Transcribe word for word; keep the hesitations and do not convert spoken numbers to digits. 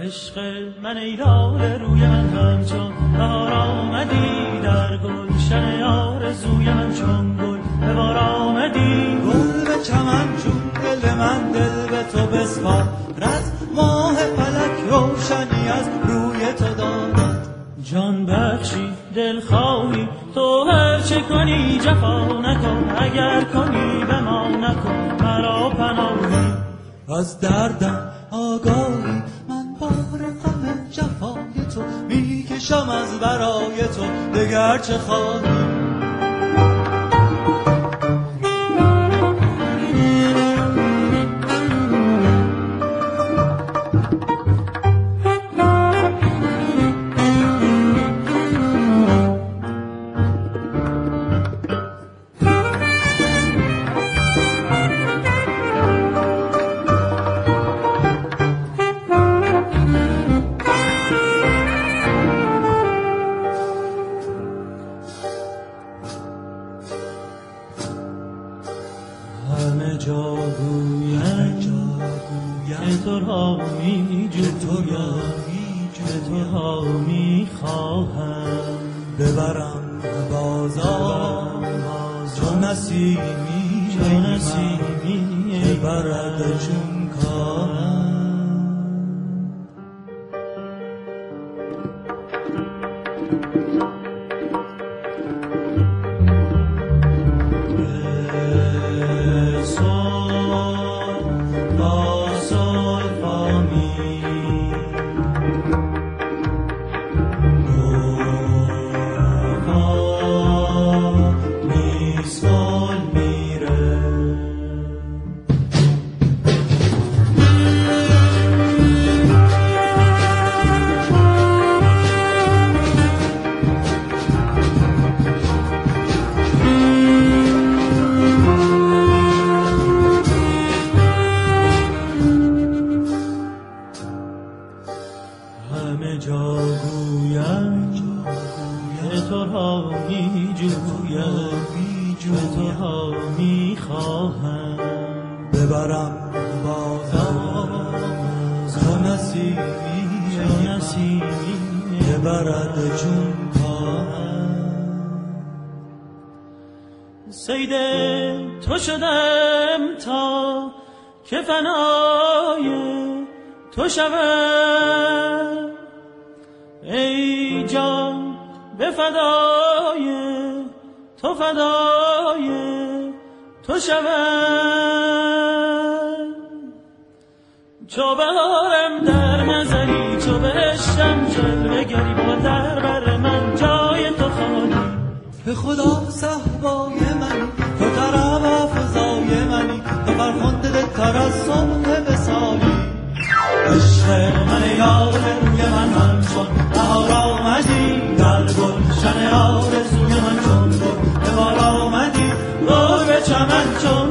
عشق من ای لاله روی من همچون بهار آمدی، در گلشن آرزوی من چون گل به بار آمدی. گل به چمن چون دل من دل به تو بسپارد، ماه فلک روشنی از روی تو دارد. جان بخشی دل خواهی تو هر چه کنی جفا نکن، اگر کنی به ما نکن مرا پناهی. از دردم آگاهی من بار غم جفای تو میکشم از برای تو دگر چه خواهی. همه جا گویم که تو را می جویم، که تو را می خواهم. ببرم بازار چون نسیمی، چون نسیمی که برد چون کاهم. همه جا گویم که تو را می جویم، که تو را می خواهم. ببرم بازار چون نسیمی، چون نسیمی که برد چون کاهم. صید تو شدم تا که فنای تو شوم، ای جان به فدای تو فدای تو شوم. چو بهارم در نظری، چو بهشتم جلوه گری، با در بر من جای تو خالی. به خدا صحبای منی، تو طرب افزای منی، تو فرخنده دلتر از صبح وصالی. عشق من ای لاله روی من همچون بهار آمدی، در گلشن آرزوی من چون گل به بار آمدی. گل به چمن چون